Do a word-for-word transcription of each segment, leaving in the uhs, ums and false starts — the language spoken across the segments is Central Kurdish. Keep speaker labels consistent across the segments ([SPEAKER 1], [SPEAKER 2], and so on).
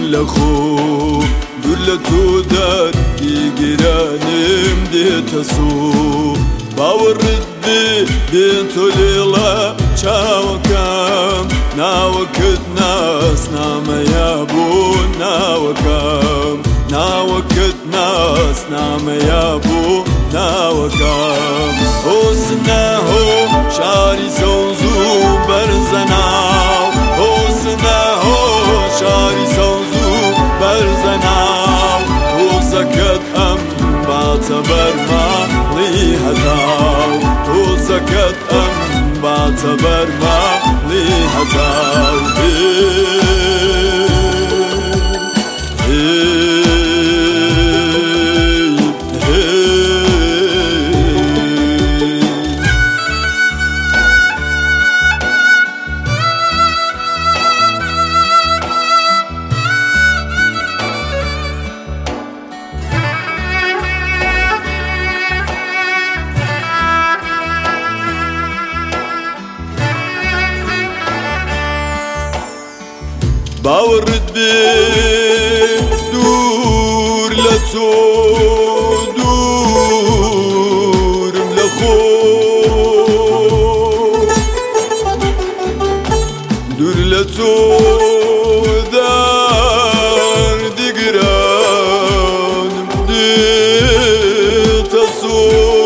[SPEAKER 1] لخو دولتو دردی گرانم دیتسو باورد بی دیتو لیلا چاوکم ناوکت ناس ناميابو ناوكم ناوكت ناس ناميابو ناوكم حسنه شاري سوزو برزناو حسنه شاري سوزو برزناو وزكت ام بعتبر ما لي هتاو وزكت ام بعتبر ما لي هتاو باورد بي دور لتو دور ملخو دور لتو دار دقران مديتسو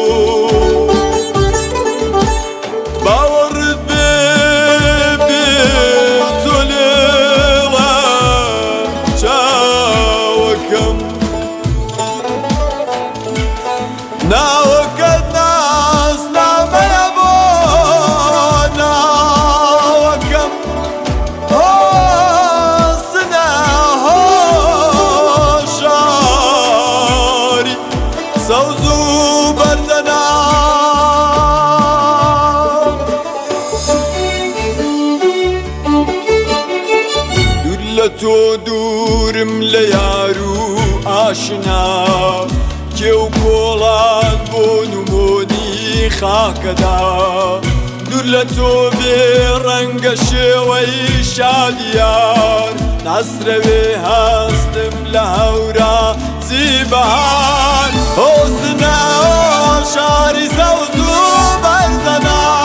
[SPEAKER 1] باورد بي ناوكت ناس ناميابو ناوكم حسنه شاري سوزو برزنا دولتو دورم ليارو آشنا كيو كولان بونموني خاكدا دولتو برنگ شوي شاديان نصر هستم لهورا زيبان حسنه شاري سوزو برزنا